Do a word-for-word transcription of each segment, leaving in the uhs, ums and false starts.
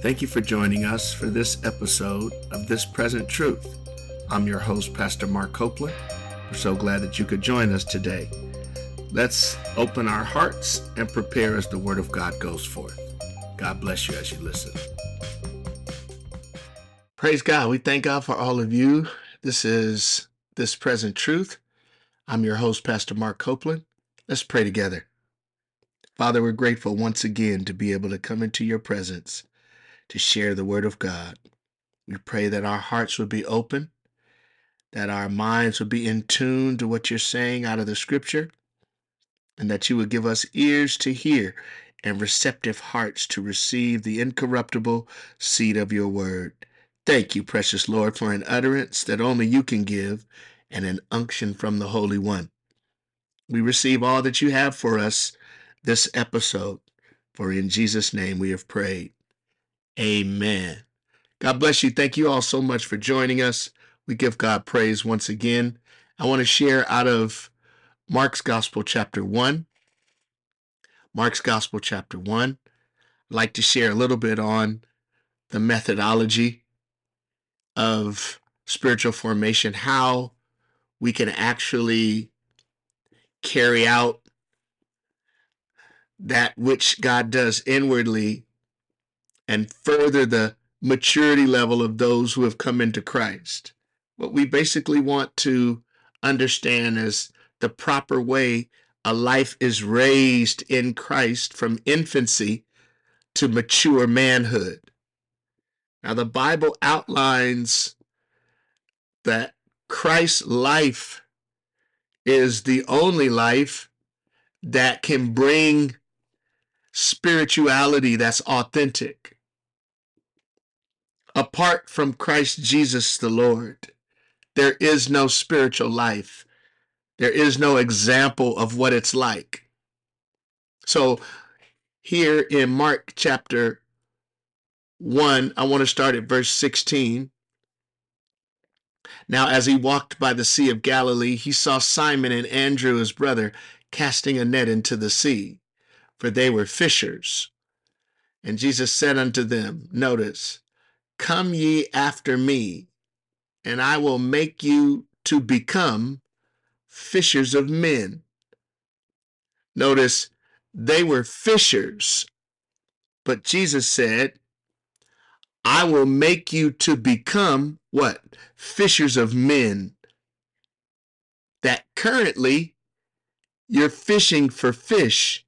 Thank you for joining us for this episode of This Present Truth. I'm your host, Pastor Mark Copeland. We're so glad that you could join us today. Let's open our hearts and prepare as the Word of God goes forth. God bless you as you listen. Praise God. We thank God for all of you. This is This Present Truth. I'm your host, Pastor Mark Copeland. Let's pray together. Father, we're grateful once again to be able to come into your presence to share the Word of God. We pray that our hearts would be open, that our minds would be in tune to what you're saying out of the Scripture, and that you would give us ears to hear and receptive hearts to receive the incorruptible seed of your Word. Thank you, precious Lord, for an utterance that only you can give and an unction from the Holy One. We receive all that you have for us this episode, for in Jesus' name we have prayed. Amen. God bless you. Thank you all so much for joining us. We give God praise once again. I want to share out of Mark's Gospel, chapter one. Mark's Gospel, chapter one. I'd like to share a little bit on the methodology of spiritual formation, how we can actually carry out that which God does inwardly and further the maturity level of those who have come into Christ. What we basically want to understand is the proper way a life is raised in Christ from infancy to mature manhood. Now, the Bible outlines that Christ's life is the only life that can bring spirituality that's authentic. Apart from Christ Jesus the Lord, there is no spiritual life. There is no example of what it's like. So here in Mark chapter one, I want to start at verse sixteen. Now, as he walked by the Sea of Galilee, he saw Simon and Andrew, his brother, casting a net into the sea, for they were fishers. And Jesus said unto them, notice, come ye after me, and I will make you to become fishers of men. Notice, they were fishers, but Jesus said, I will make you to become what? Fishers of men. That currently you're fishing for fish,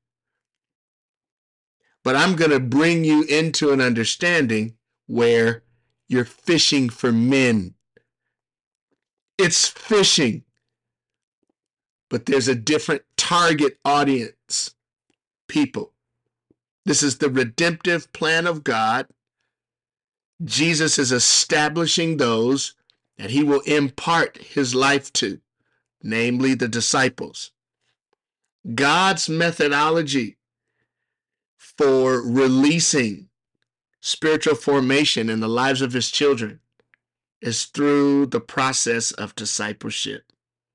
but I'm going to bring you into an understanding where you're fishing for men. It's fishing, but there's a different target audience, people. This is the redemptive plan of God. Jesus is establishing those that he will impart his life to, namely the disciples. God's methodology for releasing spiritual formation in the lives of his children is through the process of discipleship.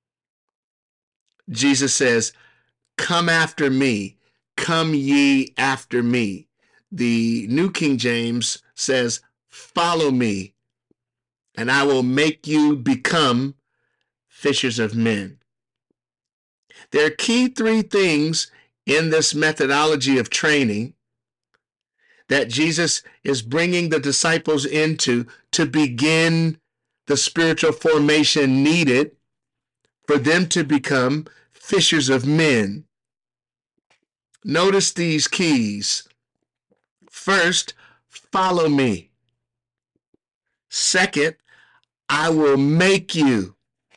Jesus says, come after me, come ye after me. The New King James says, follow me, and I will make you become fishers of men. There are key three things in this methodology of training that Jesus is bringing the disciples into to begin the spiritual formation needed for them to become fishers of men. Notice these keys. First, follow me. Second, I will make you.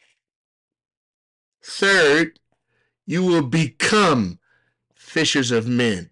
Third, you will become fishers of men.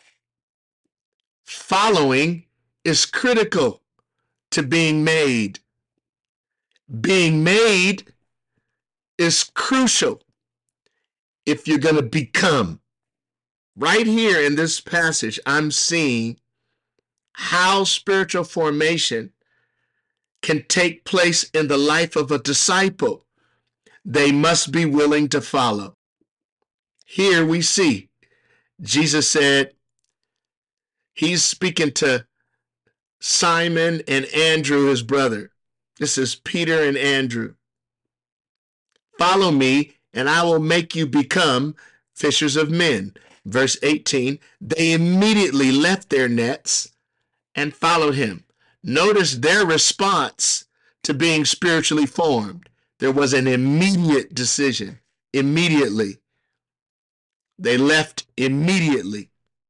Following is critical to being made. Being made is crucial if you're going to become. Right here in this passage, I'm seeing how spiritual formation can take place in the life of a disciple. They must be willing to follow. Here we see Jesus said, he's speaking to Simon and Andrew, his brother. This is Peter and Andrew. Follow me, and I will make you become fishers of men. Verse eighteen, they immediately left their nets and followed him. Notice their response to being spiritually formed. There was an immediate decision. Immediately. They left immediately.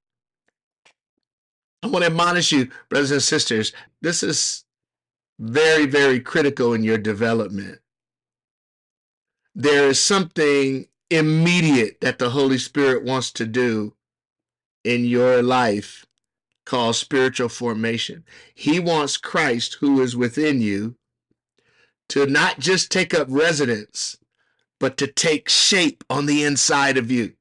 I want to admonish you, brothers and sisters, this is very, very critical in your development. There is something immediate that the Holy Spirit wants to do in your life called spiritual formation. He wants Christ, who is within you, to not just take up residence, but to take shape on the inside of you.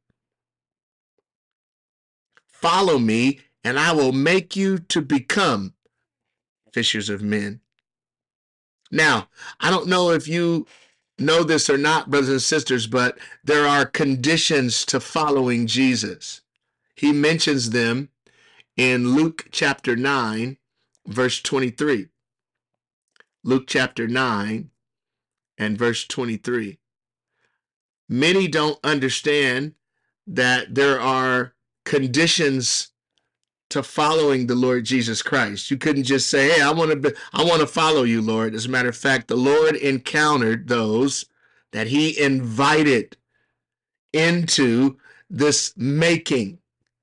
Follow me, and I will make you to become fishers of men. Now, I don't know if you know this or not, brothers and sisters, but there are conditions to following Jesus. He mentions them in Luke chapter nine, verse twenty-three. Luke chapter nine and verse twenty-three. Many don't understand that there are conditions to following the Lord Jesus Christ. You couldn't just say, hey, I want to be, I want to follow you, Lord. As a matter of fact, the Lord encountered those that he invited into this making.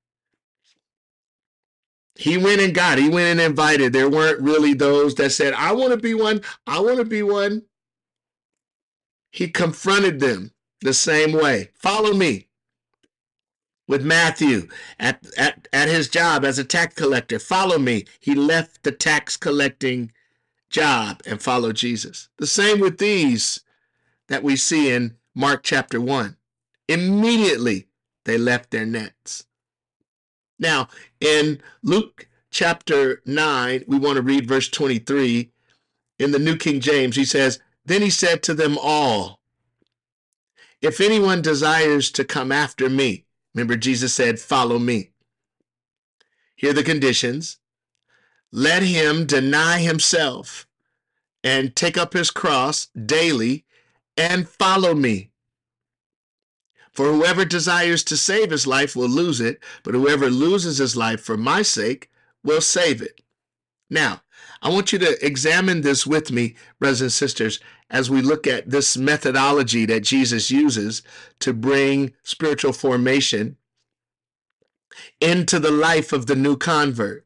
He went and got, he went and invited. There weren't really those that said, I want to be one, I want to be one. He confronted them the same way. Follow me. With Matthew at, at, at his job as a tax collector. Follow me. He left the tax collecting job and followed Jesus. The same with these that we see in Mark chapter one. Immediately they left their nets. Now, in Luke chapter nine, we want to read verse twenty-three. In the New King James, he says, then he said to them all, if anyone desires to come after me, remember, Jesus said, follow me. Here are the conditions. Let him deny himself and take up his cross daily and follow me. For whoever desires to save his life will lose it, but whoever loses his life for my sake will save it. Now, I want you to examine this with me, brothers and sisters, as we look at this methodology that Jesus uses to bring spiritual formation into the life of the new convert.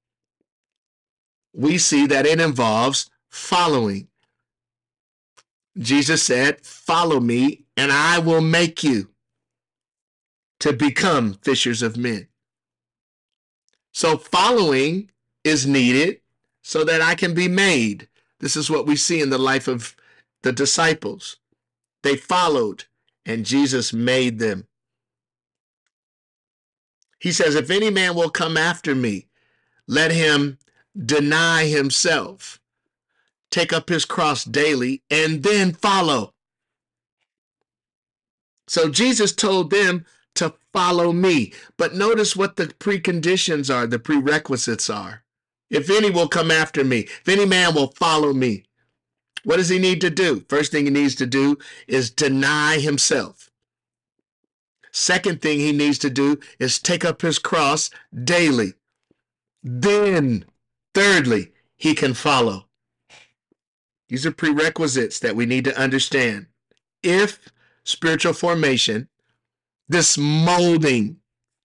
We see that it involves following. Jesus said, follow me, and I will make you to become fishers of men. So following is needed so that I can be made. This is what we see in the life of the disciples. They followed, and Jesus made them. He says, if any man will come after me, let him deny himself, take up his cross daily, and then follow. So Jesus told them to follow me. But notice what the preconditions are, the prerequisites are. If any will come after me, if any man will follow me, what does he need to do? First thing he needs to do is deny himself. Second thing he needs to do is take up his cross daily. Then, thirdly, he can follow. These are prerequisites that we need to understand. If spiritual formation, this molding,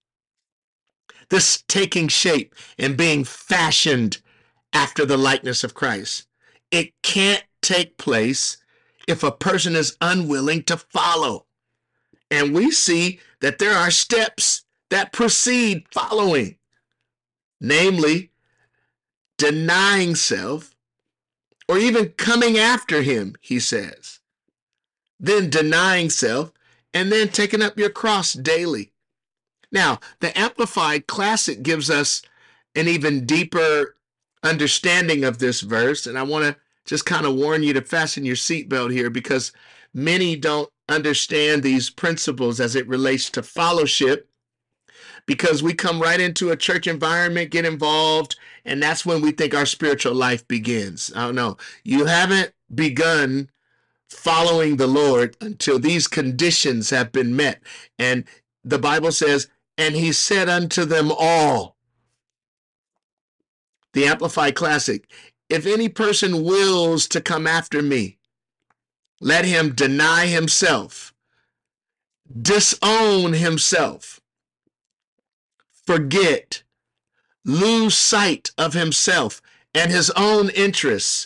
this taking shape and being fashioned after the likeness of Christ, it can't take place if a person is unwilling to follow. And we see that there are steps that precede following, namely denying self or even coming after him, he says. Then denying self and then taking up your cross daily. Now, the Amplified Classic gives us an even deeper understanding of this verse, and I want to just kind of warn you to fasten your seatbelt here because many don't understand these principles as it relates to fellowship because we come right into a church environment, get involved, and that's when we think our spiritual life begins. I don't know. You haven't begun following the Lord until these conditions have been met. And the Bible says, and he said unto them all, the Amplified Classic, if any person wills to come after me, let him deny himself, disown himself, forget, lose sight of himself and his own interests,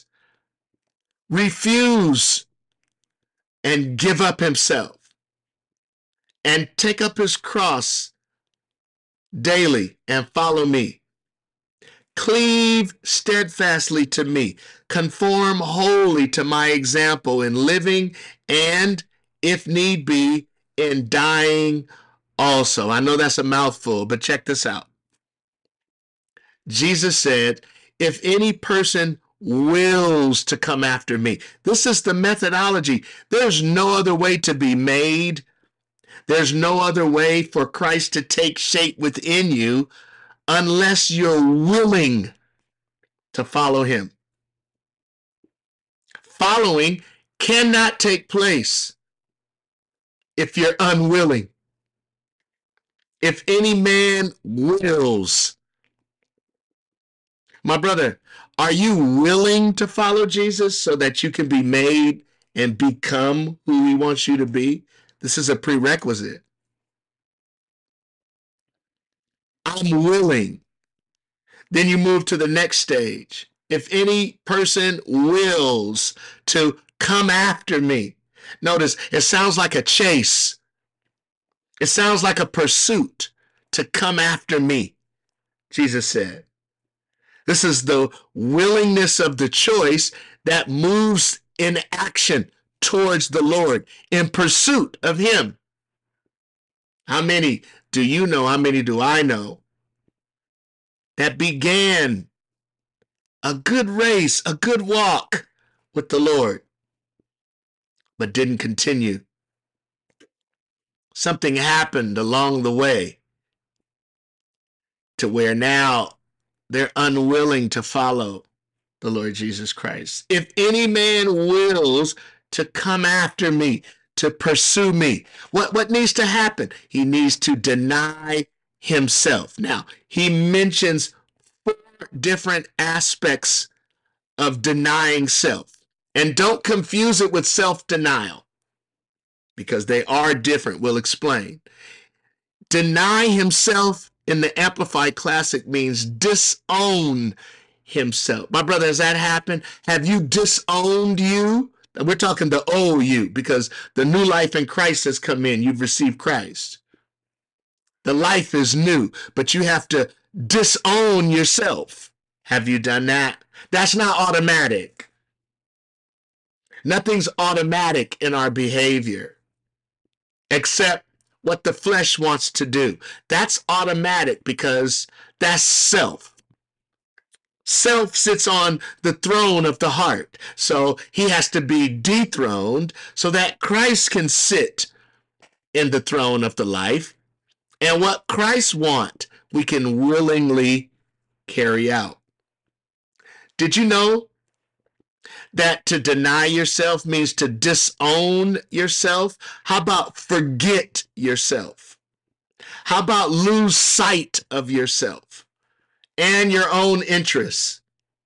refuse and give up himself, and take up his cross daily and follow me. Cleave steadfastly to me, conform wholly to my example in living and, if need be, in dying also. I know that's a mouthful, but check this out. Jesus said, if any person wills to come after me, this is the methodology. There's no other way to be made. There's no other way for Christ to take shape within you unless you're willing to follow him. Following cannot take place if you're unwilling. If any man wills. My brother, are you willing to follow Jesus so that you can be made and become who he wants you to be? This is a prerequisite. I'm willing. Then you move to the next stage. If any person wills to come after me. Notice, it sounds like a chase. It sounds like a pursuit to come after me, Jesus said. This is the willingness of the choice that moves in action towards the Lord in pursuit of him. How many do you know? How many do I know that began a good race, a good walk with the Lord, but didn't continue? Something happened along the way to where now they're unwilling to follow the Lord Jesus Christ. If any man wills to come after me, to pursue me, what, what needs to happen? He needs to deny himself. Now, he mentions four different aspects of denying self. And don't confuse it with self-denial, because they are different. We'll explain. Deny himself in the Amplified Classic means disown himself. My brother, has that happened? Have you disowned you? We're talking the old you, because the new life in Christ has come in. You've received Christ. The life is new, but you have to disown yourself. Have you done that? That's not automatic. Nothing's automatic in our behavior except what the flesh wants to do. That's automatic because that's self. Self sits on the throne of the heart. So he has to be dethroned so that Christ can sit in the throne of the life. And what Christ wants, we can willingly carry out. Did you know that to deny yourself means to disown yourself? How about forget yourself? How about lose sight of yourself and your own interests?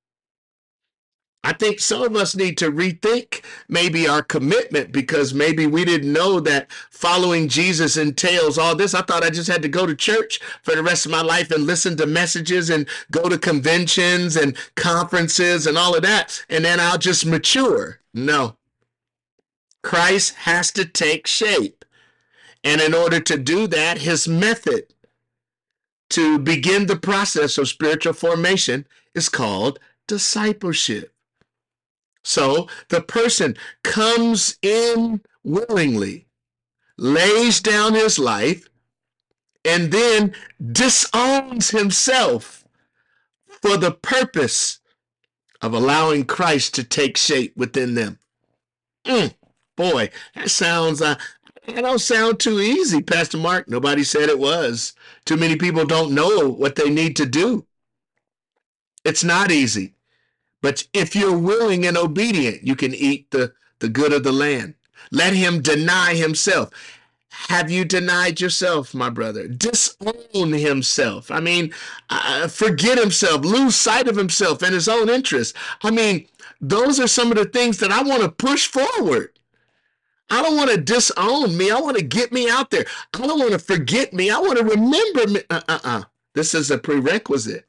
I think some of us need to rethink maybe our commitment, because maybe we didn't know that following Jesus entails all this. I thought I just had to go to church for the rest of my life and listen to messages and go to conventions and conferences and all of that, and then I'll just mature. No. Christ has to take shape. And in order to do that, his method to begin the process of spiritual formation is called discipleship. So the person comes in willingly, lays down his life, and then disowns himself for the purpose of allowing Christ to take shape within them. Mm, boy, that sounds, uh, That don't sound too easy, Pastor Mark. Nobody said it was. Too many people don't know what they need to do. It's not easy. But if you're willing and obedient, you can eat the, the good of the land. Let him deny himself. Have you denied yourself, my brother? Disown himself. I mean, uh, forget himself, lose sight of himself and his own interests. I mean, those are some of the things that I want to push forward. I don't want to disown me. I want to get me out there. I don't want to forget me. I want to remember me. Uh-uh-uh. This is a prerequisite.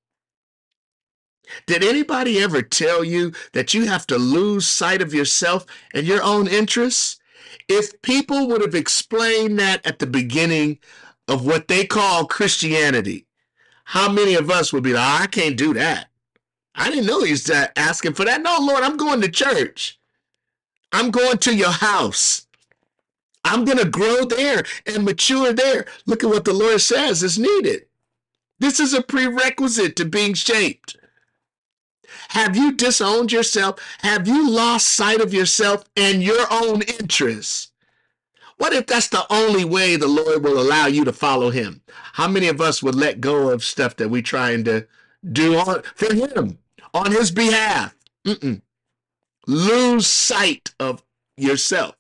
Did anybody ever tell you that you have to lose sight of yourself and your own interests? If people would have explained that at the beginning of what they call Christianity, how many of us would be like, oh, I can't do that. I didn't know he's asking for that. No, Lord, I'm going to church. I'm going to your house. I'm going to grow there and mature there. Look at what the Lord says is needed. This is a prerequisite to being shaped. Have you disowned yourself? Have you lost sight of yourself and your own interests? What if that's the only way the Lord will allow you to follow him? How many of us would let go of stuff that we're trying to do on, for him, on his behalf? Mm-mm. Lose sight of yourself.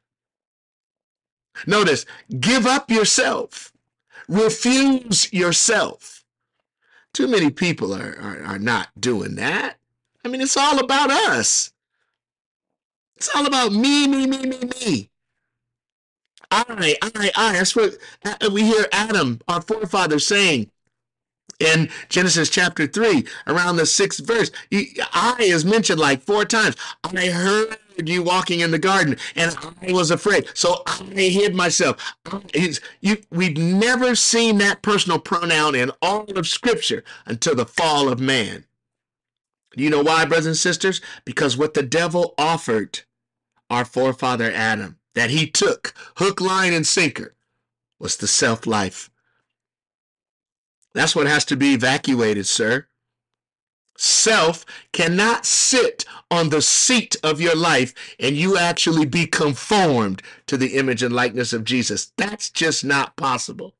Notice, give up yourself. Refuse yourself. Too many people are, are, are not doing that. I mean, it's all about us. It's all about me, me, me, me, me. I, I, I. That's what we hear Adam, our forefather, saying in Genesis chapter three, around the sixth verse. I is mentioned like four times. I heard you walking in the garden, and I was afraid, so I hid myself. He's, you, we've never seen that personal pronoun in all of Scripture until the fall of man. You know why, brothers and sisters? Because what the devil offered our forefather Adam, that he took, hook, line, and sinker, was the self-life. That's what has to be evacuated, sir. Self cannot sit on the seat of your life and you actually be conformed to the image and likeness of Jesus. That's just not possible.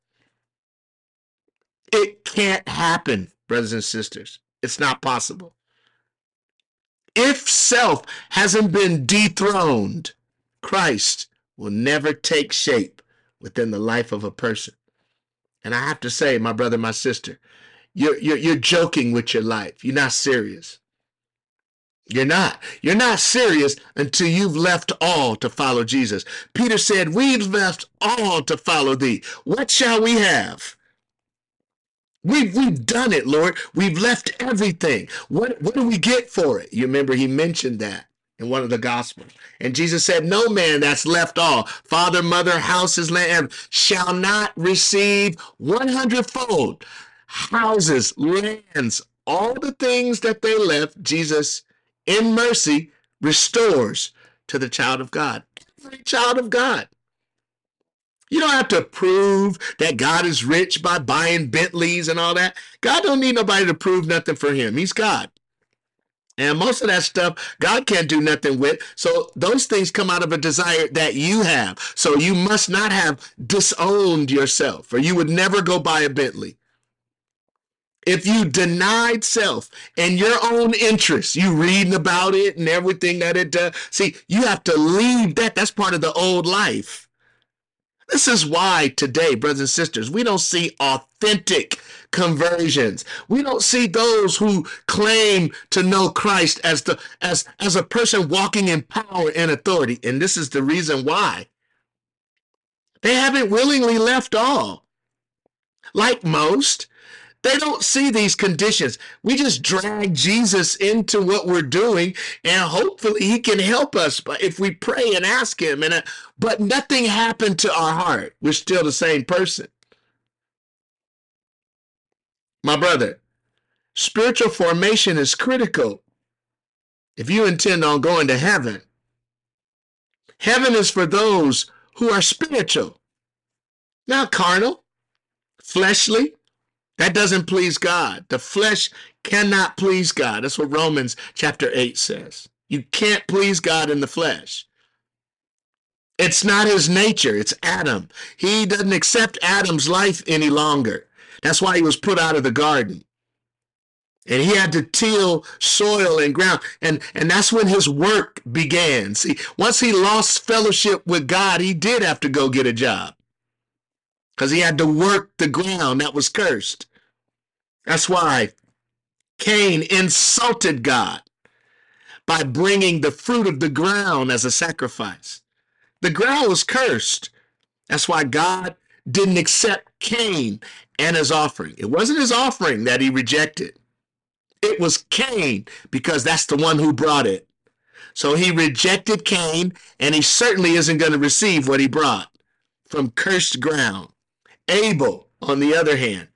It can't happen, brothers and sisters. It's not possible. If self hasn't been dethroned, Christ will never take shape within the life of a person. And I have to say, my brother, my sister, you're, you're, you're joking with your life. You're not serious. You're not. You're not serious until you've left all to follow Jesus. Peter said, we've left all to follow thee. What shall we have? We've, we've done it, Lord. We've left everything. What, what do we get for it? You remember he mentioned that in one of the Gospels. And Jesus said, no man that's left all, father, mother, houses, land, shall not receive one hundredfold. Houses, lands, all the things that they left, Jesus, in mercy, restores to the child of God. Every child of God. You don't have to prove that God is rich by buying Bentleys and all that. God don't need nobody to prove nothing for him. He's God. And most of that stuff, God can't do nothing with. So those things come out of a desire that you have. So you must not have disowned yourself, or you would never go buy a Bentley. If you denied self and your own interests, you reading about it and everything that it does. See, you have to leave that. That's part of the old life. This is why today, brothers and sisters, we don't see authentic conversions. We don't see those who claim to know Christ as the as as a person walking in power and authority. And this is the reason why. They haven't willingly left all. Like most, they don't see these conditions. We just drag Jesus into what we're doing, and hopefully he can help us. But if we pray and ask him, and uh, but nothing happened to our heart, we're still the same person. My brother, spiritual formation is critical if you intend on going to heaven. Heaven is for those who are spiritual, not carnal, fleshly. That doesn't please God. The flesh cannot please God. That's what Romans chapter eight says. You can't please God in the flesh. It's not his nature. It's Adam. He doesn't accept Adam's life any longer. That's why he was put out of the garden. And he had to till soil and ground. And, and that's when his work began. See, once he lost fellowship with God, he did have to go get a job because he had to work the ground that was cursed. That's why Cain insulted God by bringing the fruit of the ground as a sacrifice. The ground was cursed. That's why God didn't accept Cain and his offering. It wasn't his offering that he rejected. It was Cain, because that's the one who brought it. So he rejected Cain, and he certainly isn't going to receive what he brought from cursed ground. Abel, on the other hand,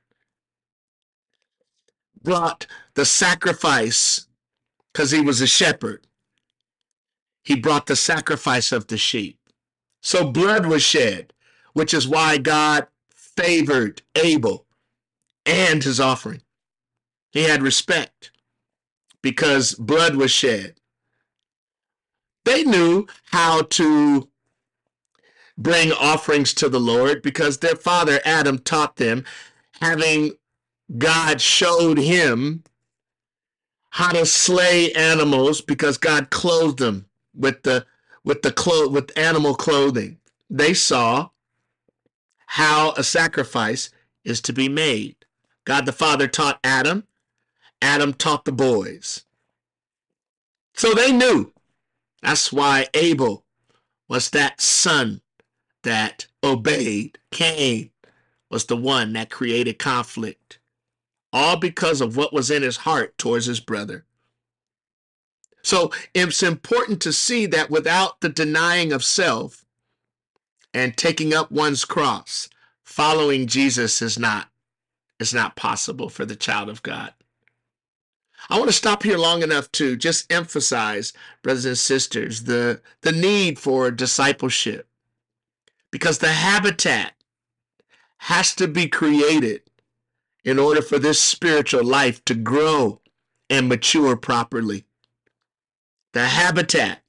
brought the sacrifice because he was a shepherd. He brought the sacrifice of the sheep. So blood was shed, which is why God favored Abel and his offering. He had respect because blood was shed. They knew how to bring offerings to the Lord because their father Adam taught them, having God showed him how to slay animals because God clothed them with the with the clo- with animal clothing. They saw how a sacrifice is to be made. God the Father taught Adam. Adam taught the boys. So they knew. That's why Abel was that son that obeyed. Cain was the one that created conflict, all because of what was in his heart towards his brother. So it's important to see that without the denying of self and taking up one's cross, following Jesus is not, is not possible for the child of God. I want to stop here long enough to just emphasize, brothers and sisters, the, the need for discipleship, because the habitat has to be created in order for this spiritual life to grow and mature properly. The habitat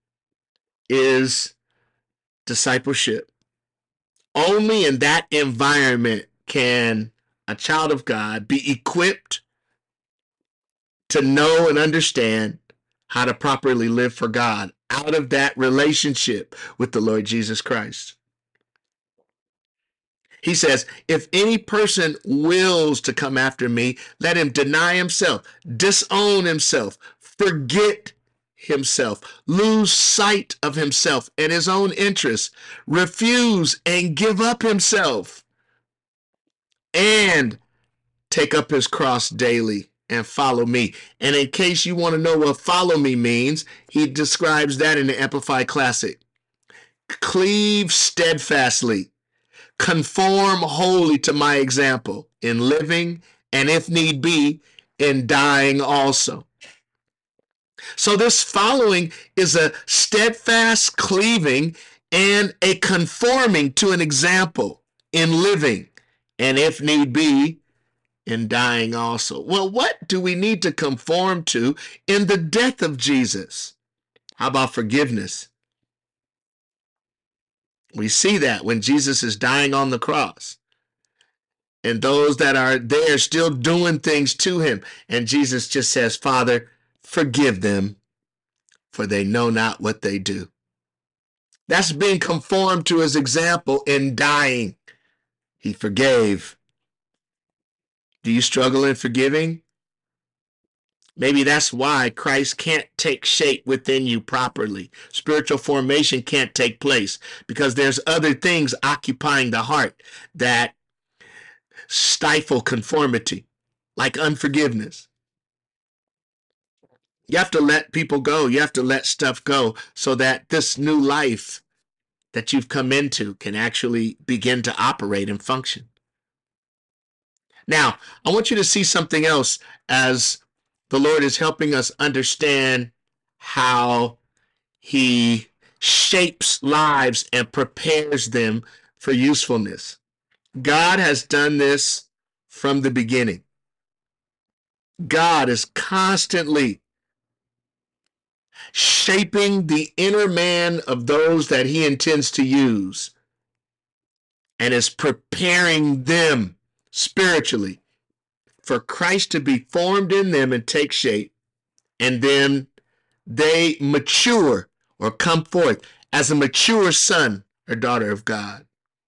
is discipleship. Only in that environment can a child of God be equipped to know and understand how to properly live for God out of that relationship with the Lord Jesus Christ. He says, if any person wills to come after me, let him deny himself, disown himself, forget himself, lose sight of himself and his own interests, refuse and give up himself, and take up his cross daily and follow me. And in case you want to know what follow me means, he describes that in the Amplified Classic. Cleave steadfastly, conform wholly to my example in living, and if need be, in dying also. So this following is a steadfast cleaving and a conforming to an example in living, and if need be, in dying also. Well, what do we need to conform to in the death of Jesus? How about forgiveness? We see that when Jesus is dying on the cross, and those that are there still doing things to him, and Jesus just says, Father, forgive them, for they know not what they do. That's being conformed to his example in dying. He forgave. Do you struggle in forgiving? Maybe that's why Christ can't take shape within you properly. Spiritual formation can't take place because there's other things occupying the heart that stifle conformity, like unforgiveness. You have to let people go. You have to let stuff go so that this new life that you've come into can actually begin to operate and function. Now, I want you to see something else as the Lord is helping us understand how he shapes lives and prepares them for usefulness. God has done this from the beginning. God is constantly shaping the inner man of those that he intends to use, and is preparing them spiritually for Christ to be formed in them and take shape, and then they mature or come forth as a mature son or daughter of God.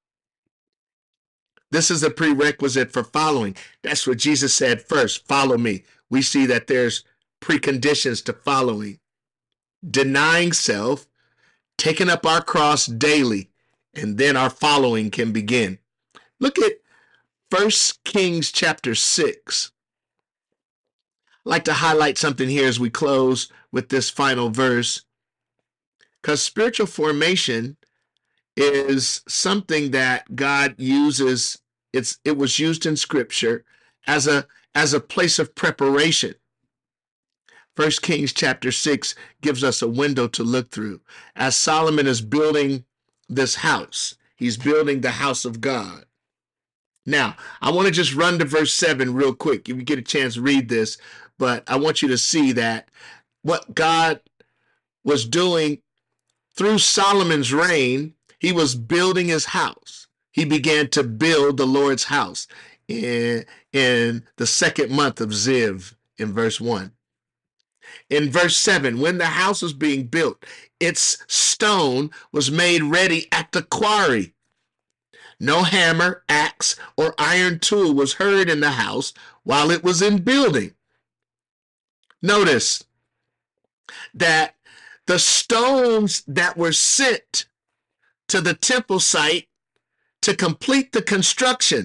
This is a prerequisite for following. That's what Jesus said first, follow me. We see that there's preconditions to following. Denying self, taking up our cross daily, and then our following can begin. Look at First Kings chapter six. I'd like to highlight something here as we close with this final verse, because spiritual formation is something that God uses. It's it was used in Scripture as a as a place of preparation. First Kings chapter six gives us a window to look through. As Solomon is building this house, he's building the house of God. Now, I want to just run to verse seven real quick. If you get a chance, read this. But I want you to see that what God was doing through Solomon's reign, he was building his house. He began to build the Lord's house in, in the second month of Ziv in verse one. In verse seven, when the house was being built, its stone was made ready at the quarry. No hammer, axe, or iron tool was heard in the house while it was in building. Notice that the stones that were sent to the temple site to complete the construction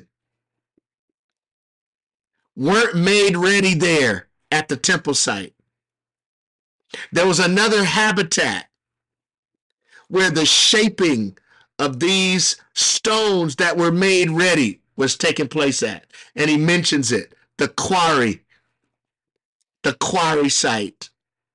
weren't made ready there at the temple site. There was another habitat where the shaping of these stones that were made ready was taking place at. And he mentions it, the quarry, the quarry site.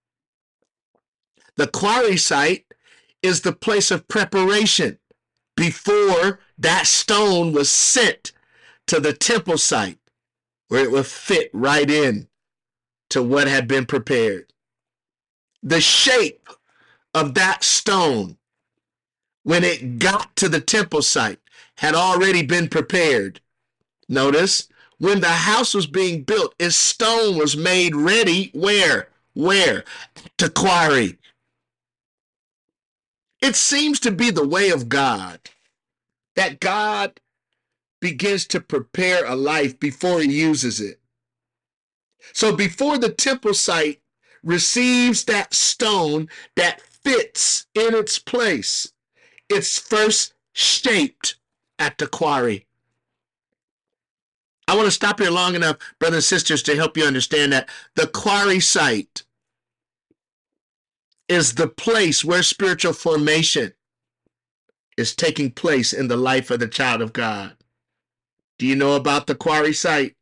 The quarry site is the place of preparation before that stone was sent to the temple site, where it would fit right in to what had been prepared. The shape of that stone, when it got to the temple site, had already been prepared. Notice, when the house was being built, its stone was made ready where? Where? To quarry. It seems to be the way of God that God begins to prepare a life before he uses it. So before the temple site receives that stone that fits in its place, it's first shaped at the quarry. I want to stop here long enough, brothers and sisters, to help you understand that the quarry site is the place where spiritual formation is taking place in the life of the child of God. Do you know about the quarry site?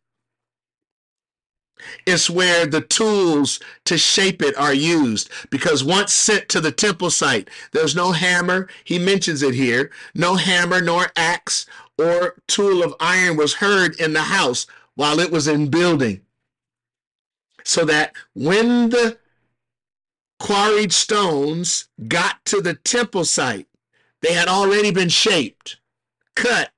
It's where the tools to shape it are used, because once sent to the temple site, there's no hammer. He mentions it here. No hammer nor axe or tool of iron was heard in the house while it was in building. So that when the quarried stones got to the temple site, they had already been shaped, cut,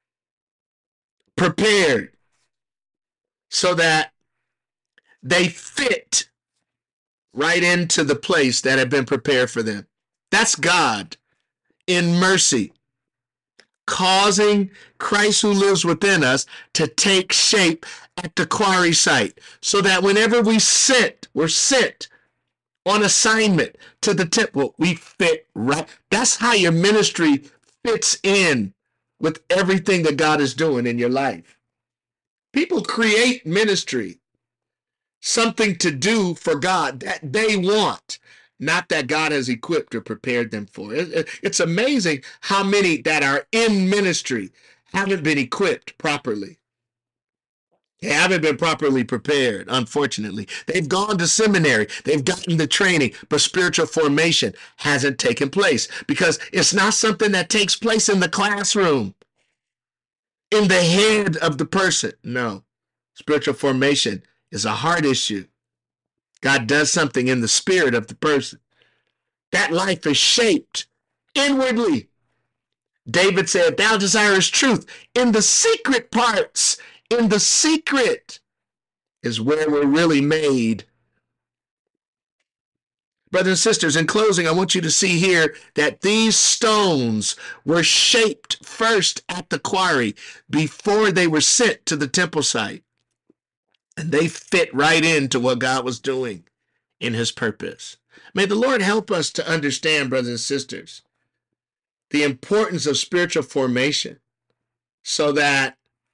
prepared, so that they fit right into the place that had been prepared for them. That's God in mercy, causing Christ who lives within us to take shape at the quarry site, so that whenever we sit, we're sent on assignment to the temple, we fit right. That's how your ministry fits in with everything that God is doing in your life. People create ministry, something to do for God that they want, not that God has equipped or prepared them for. It's amazing how many that are in ministry haven't been equipped properly. They haven't been properly prepared, unfortunately. They've gone to seminary, they've gotten the training, but spiritual formation hasn't taken place, because it's not something that takes place in the classroom, in the head of the person. No, spiritual formation is a heart issue. God does something in the spirit of the person. That life is shaped inwardly. David said, thou desirest truth in the secret parts. In the secret is where we're really made. Brothers and sisters, in closing, I want you to see here that these stones were shaped first at the quarry before they were sent to the temple site. And they fit right into what God was doing in his purpose. May the Lord help us to understand, brothers and sisters, the importance of spiritual formation so that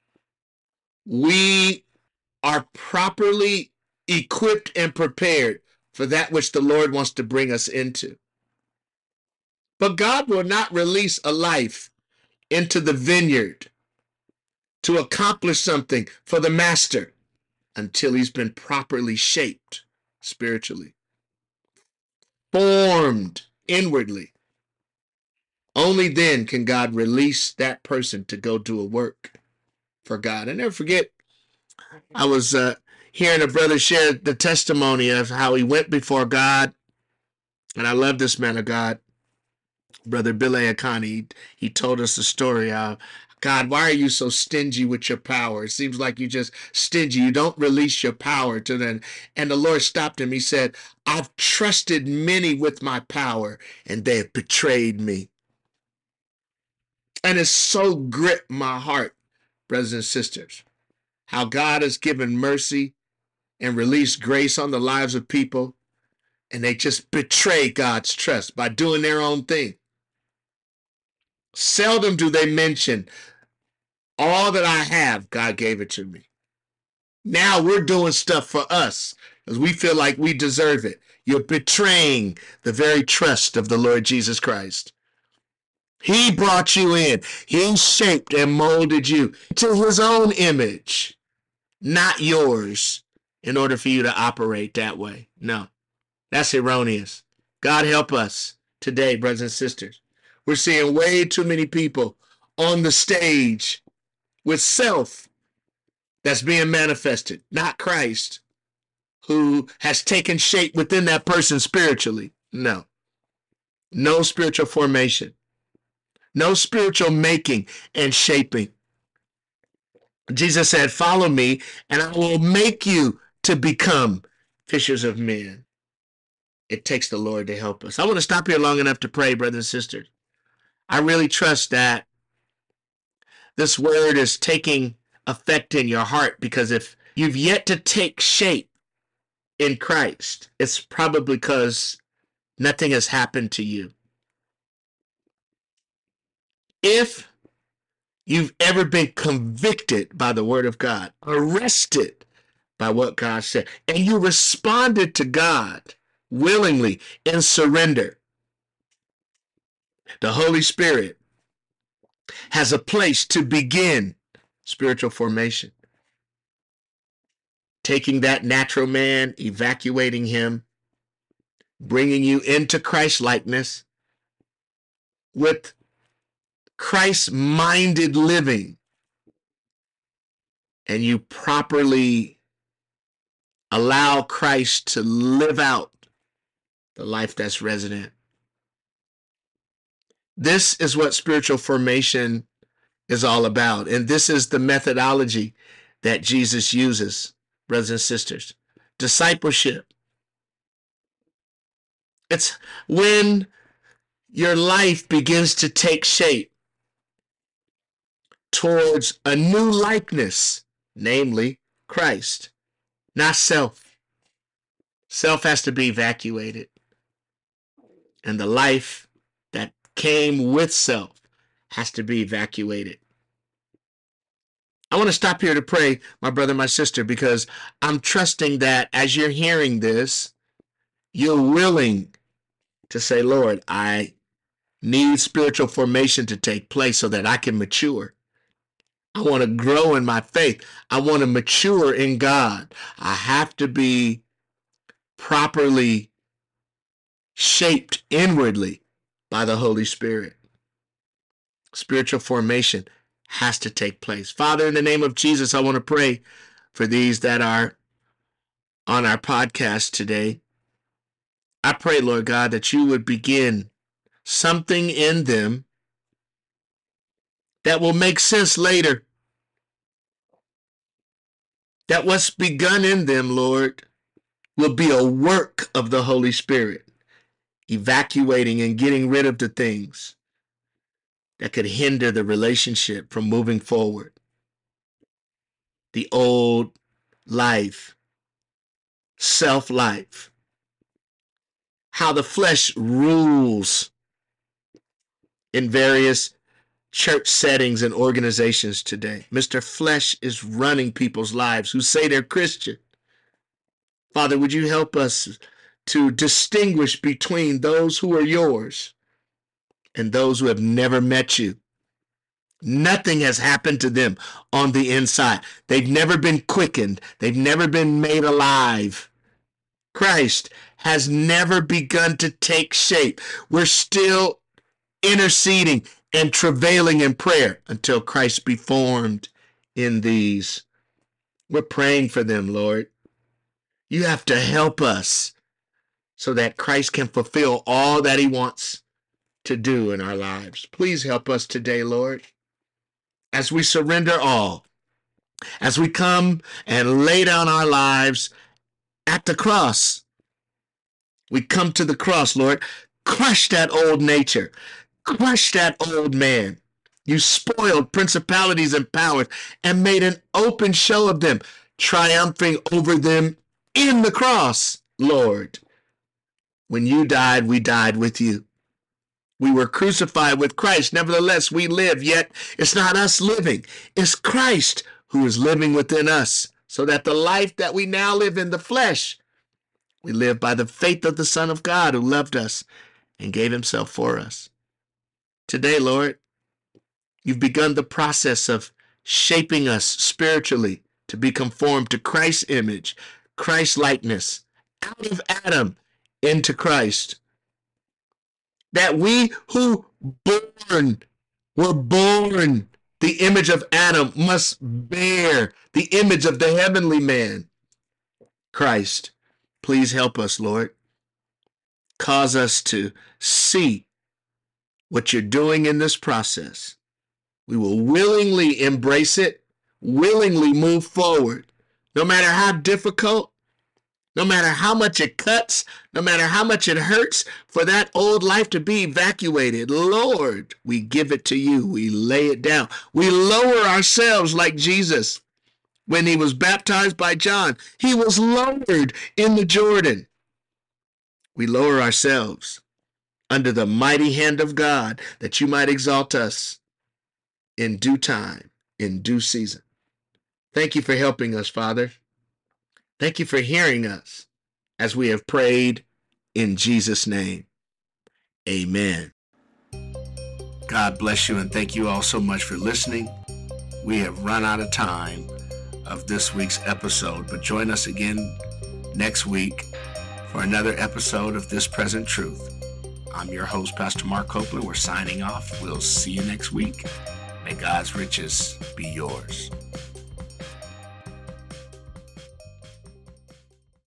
we are properly equipped and prepared for that which the Lord wants to bring us into. But God will not release a life into the vineyard to accomplish something for the master until he's been properly shaped spiritually, formed inwardly. Only then can God release that person to go do a work for God. And never forget, I was uh, hearing a brother share the testimony of how he went before God. And I love this man of God, Brother Billy Akani. He, he told us the story of, God, why are you so stingy with your power? It seems like you just stingy. You don't release your power to them. And the Lord stopped him. He said, I've trusted many with my power, and they have betrayed me. And it's so gripped my heart, brothers and sisters, how God has given mercy and released grace on the lives of people, and they just betray God's trust by doing their own thing. Seldom do they mention, all that I have, God gave it to me. Now we're doing stuff for us because we feel like we deserve it. You're betraying the very trust of the Lord Jesus Christ. He brought you in. He shaped and molded you to his own image, not yours, in order for you to operate that way. No, that's erroneous. God help us today, brothers and sisters. We're seeing way too many people on the stage with self that's being manifested, not Christ, who has taken shape within that person spiritually. No. No spiritual formation. No spiritual making and shaping. Jesus said, follow me, and I will make you to become fishers of men. It takes the Lord to help us. I want to stop here long enough to pray, brothers and sisters. I really trust that this word is taking effect in your heart, because if you've yet to take shape in Christ, it's probably because nothing has happened to you. If you've ever been convicted by the word of God, arrested by what God said, and you responded to God willingly in surrender, the Holy Spirit has a place to begin spiritual formation. Taking that natural man, evacuating him, bringing you into Christ-likeness with Christ-minded living, and you properly allow Christ to live out the life that's resident. This is what spiritual formation is all about. And this is the methodology that Jesus uses, brothers and sisters. Discipleship. It's when your life begins to take shape towards a new likeness, namely Christ, not self. Self has to be evacuated. And the life that came with self has to be evacuated. I want to stop here to pray, my brother, my sister, because I'm trusting that as you're hearing this, you're willing to say, Lord, I need spiritual formation to take place so that I can mature. I want to grow in my faith. I want to mature in God. I have to be properly shaped inwardly by the Holy Spirit. Spiritual formation has to take place. Father, in the name of Jesus, I want to pray for these that are on our podcast today. I pray, Lord God, that you would begin something in them that will make sense later. That what's begun in them, Lord, will be a work of the Holy Spirit, evacuating and getting rid of the things that could hinder the relationship from moving forward. The old life, self-life, how the flesh rules in various church settings and organizations today. Mister Flesh is running people's lives who say they're Christian. Father, would you help us to distinguish between those who are yours and those who have never met you? Nothing has happened to them on the inside. They've never been quickened. They've never been made alive. Christ has never begun to take shape. We're still interceding and travailing in prayer until Christ be formed in these. We're praying for them, Lord. You have to help us so that Christ can fulfill all that he wants to do in our lives. Please help us today, Lord, as we surrender all, as we come and lay down our lives at the cross. We come to the cross, Lord. Crush that old nature. Crush that old man. You spoiled principalities and powers and made an open show of them, triumphing over them in the cross, Lord. When you died, we died with you. We were crucified with Christ. Nevertheless, we live, yet it's not us living. It's Christ who is living within us, so that the life that we now live in the flesh, we live by the faith of the Son of God who loved us and gave himself for us. Today, Lord, you've begun the process of shaping us spiritually to be conformed to Christ's image, Christ's likeness, out of Adam into Christ. That we who born, were born the image of Adam must bear the image of the heavenly man, Christ. Please help us, Lord. Cause us to see what you're doing in this process. We will willingly embrace it, willingly move forward, no matter how difficult, no matter how much it cuts, no matter how much it hurts for that old life to be evacuated. Lord, we give it to you. We lay it down. We lower ourselves like Jesus. When he was baptized by John, he was lowered in the Jordan. We lower ourselves under the mighty hand of God, that you might exalt us in due time, in due season. Thank you for helping us, Father. Thank you for hearing us as we have prayed in Jesus' name. Amen. God bless you, and thank you all so much for listening. We have run out of time of this week's episode, but join us again next week for another episode of This Present Truth. I'm your host, Pastor Mark Copeland. We're signing off. We'll see you next week. May God's riches be yours.